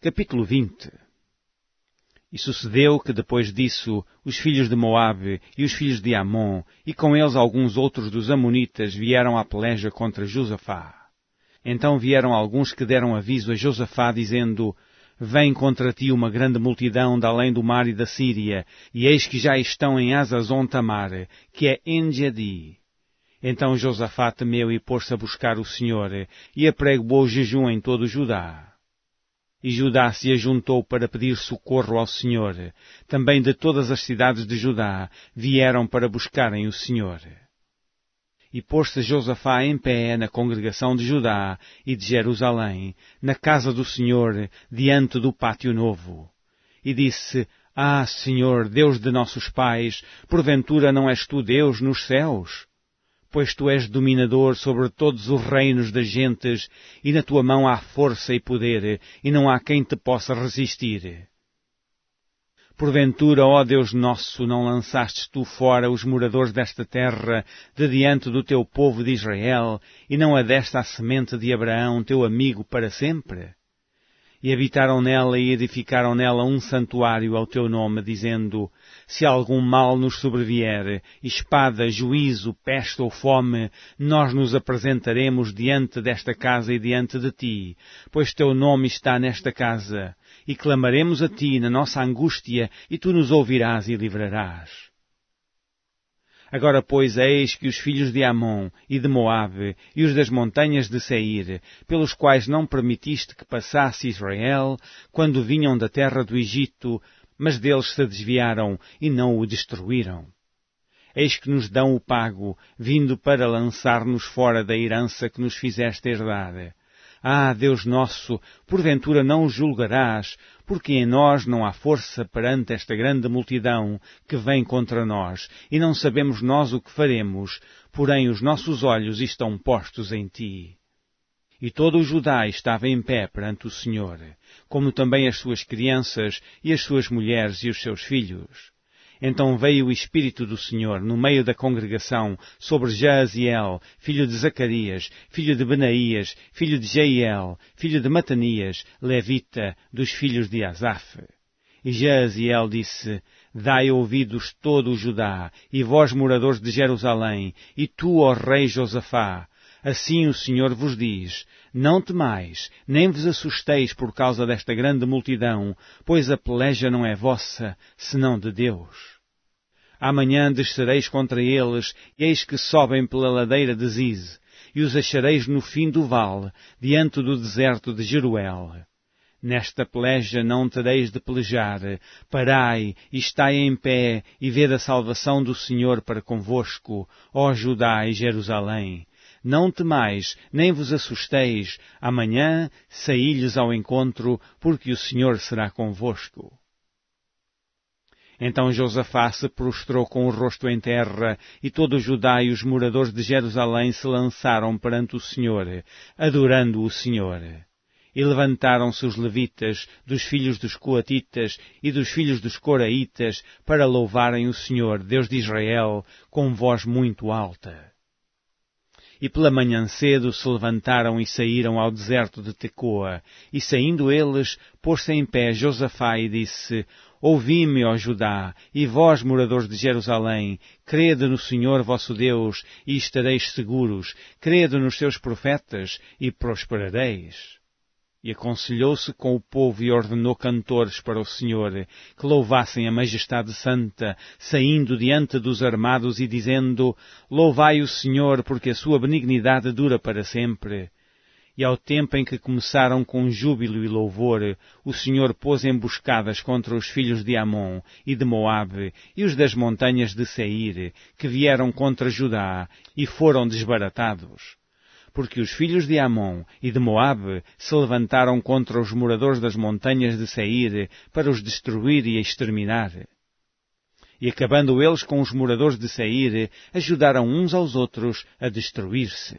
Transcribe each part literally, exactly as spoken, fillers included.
Capítulo vinte. E sucedeu que depois disso os filhos de Moabe e os filhos de Amon, e com eles alguns outros dos Amonitas, vieram à peleja contra Josafá. Então vieram alguns que deram aviso a Josafá, dizendo: Vem contra ti uma grande multidão da além do mar e da Síria, e eis que já estão em Hazazon Tamar, que é En-Gedi. Então Josafá temeu e pôs-se a buscar o Senhor, e apregoou jejum em todo Judá. E Judá se ajuntou para pedir socorro ao Senhor. Também de todas as cidades de Judá vieram para buscarem o Senhor. E pôs-se Josafá em pé na congregação de Judá e de Jerusalém, na casa do Senhor, diante do pátio novo. E disse: Ah, Senhor, Deus de nossos pais, porventura não és tu Deus nos céus? Pois tu és dominador sobre todos os reinos das gentes, e na tua mão há força e poder, e não há quem te possa resistir. Porventura, ó Deus nosso, não lançastes tu fora os moradores desta terra, de diante do teu povo de Israel, e não a deste à semente de Abraão, teu amigo, para sempre? E habitaram nela e edificaram nela um santuário ao teu nome, dizendo: Se algum mal nos sobrevier, espada, juízo, peste ou fome, nós nos apresentaremos diante desta casa e diante de ti, pois teu nome está nesta casa, e clamaremos a ti na nossa angústia, e tu nos ouvirás e livrarás. Agora, pois, eis que os filhos de Amon e de Moabe e os das montanhas de Seir, pelos quais não permitiste que passasse Israel, quando vinham da terra do Egito, mas deles se desviaram e não o destruíram. Eis que nos dão o pago, vindo para lançar-nos fora da herança que nos fizeste herdar. Ah, Deus nosso, porventura não o julgarás, porque em nós não há força perante esta grande multidão que vem contra nós, e não sabemos nós o que faremos, porém os nossos olhos estão postos em ti. E todo o Judá estava em pé perante o Senhor, como também as suas crianças e as suas mulheres e os seus filhos. Então veio o Espírito do Senhor no meio da congregação sobre Jaaziel, filho de Zacarias, filho de Benaías, filho de Jeiel, filho de Matanias, levita, dos filhos de Asaf. E Jaaziel disse: Dai ouvidos todo o Judá, e vós moradores de Jerusalém, e tu, ó rei Josafá. Assim o Senhor vos diz: Não temais, nem vos assusteis por causa desta grande multidão, pois a peleja não é vossa, senão de Deus. Amanhã descereis contra eles, e eis que sobem pela ladeira de Ziz, e os achareis no fim do vale, diante do deserto de Jeruel. Nesta peleja não tereis de pelejar, parai, e estai em pé, e vede a salvação do Senhor para convosco, ó Judá e Jerusalém. Não temais, nem vos assusteis, amanhã saí-lhes ao encontro, porque o Senhor será convosco. Então Josafá se prostrou com o rosto em terra, e todo o Judá e os moradores de Jerusalém se lançaram perante o Senhor, adorando o Senhor. E levantaram-se os levitas, dos filhos dos coatitas e dos filhos dos coraitas, para louvarem o Senhor, Deus de Israel, com voz muito alta. E pela manhã cedo se levantaram e saíram ao deserto de Tecoa, e saindo eles, pôs-se em pé Josafá e disse: Ouvi-me, ó Judá, e vós, moradores de Jerusalém, crede no Senhor vosso Deus, e estareis seguros, crede nos seus profetas, e prosperareis. E aconselhou-se com o povo e ordenou cantores para o Senhor, que louvassem a majestade santa, saindo diante dos armados e dizendo: Louvai o Senhor, porque a sua benignidade dura para sempre. E ao tempo em que começaram com júbilo e louvor, o Senhor pôs emboscadas contra os filhos de Amon e de Moabe e os das montanhas de Seir, que vieram contra Judá, e foram desbaratados. Porque os filhos de Amon e de Moabe se levantaram contra os moradores das montanhas de Seir para os destruir e exterminar. E acabando eles com os moradores de Seir, ajudaram uns aos outros a destruir-se.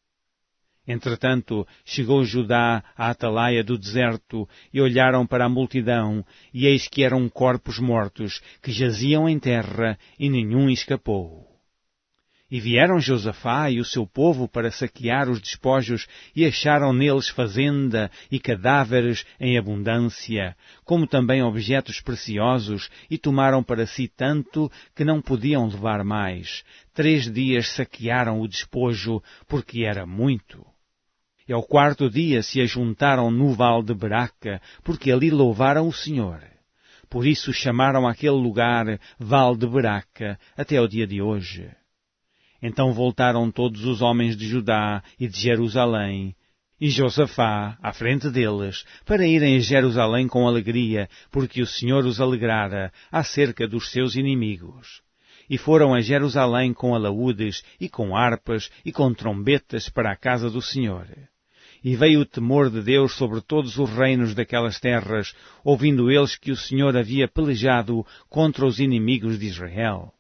Entretanto, chegou Judá à atalaia do deserto, e olharam para a multidão, e eis que eram corpos mortos, que jaziam em terra, e nenhum escapou. E vieram Josafá e o seu povo para saquear os despojos e acharam neles fazenda e cadáveres em abundância, como também objetos preciosos, e tomaram para si tanto que não podiam levar mais. Três dias saquearam o despojo, porque era muito. E ao quarto dia se ajuntaram no vale de Beraca, porque ali louvaram o Senhor. Por isso chamaram aquele lugar Vale de Beraca até ao dia de hoje. Então voltaram todos os homens de Judá e de Jerusalém, e Josafá, à frente deles, para irem a Jerusalém com alegria, porque o Senhor os alegrara acerca dos seus inimigos. E foram a Jerusalém com alaúdes, e com harpas, e com trombetas para a casa do Senhor. E veio o temor de Deus sobre todos os reinos daquelas terras, ouvindo eles que o Senhor havia pelejado contra os inimigos de Israel.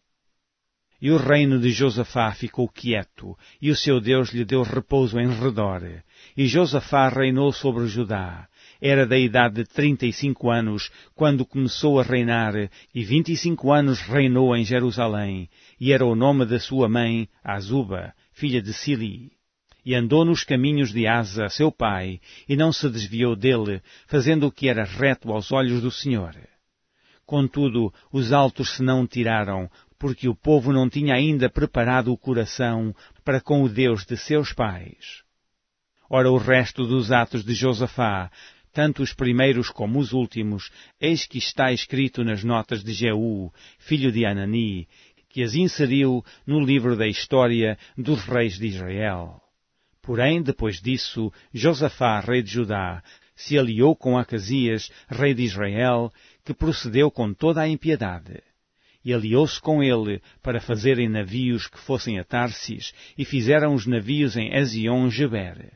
E o reino de Josafá ficou quieto, e o seu Deus lhe deu repouso em redor. E Josafá reinou sobre Judá. Era da idade de trinta e cinco anos, quando começou a reinar, e vinte e cinco anos reinou em Jerusalém. E era o nome da sua mãe, Azuba, filha de Sili. E andou nos caminhos de Asa, seu pai, e não se desviou dele, fazendo o que era reto aos olhos do Senhor. Contudo, os altos se não tiraram, porque o povo não tinha ainda preparado o coração para com o Deus de seus pais. Ora, o resto dos atos de Josafá, tanto os primeiros como os últimos, eis que está escrito nas notas de Jeú, filho de Anani, que as inseriu no livro da história dos reis de Israel. Porém, depois disso, Josafá, rei de Judá, se aliou com Acasias, rei de Israel, que procedeu com toda a impiedade. E aliou-se com ele para fazerem navios que fossem a Tarsis, e fizeram os navios em Ezion-Geber.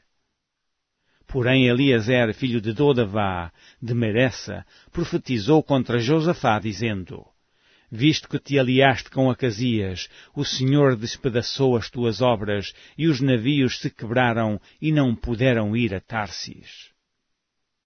Porém Eliezer, filho de Dodavá, de Meressa, profetizou contra Josafá, dizendo: Visto que te aliaste com Acasias, o Senhor despedaçou as tuas obras, e os navios se quebraram e não puderam ir a Tarsis.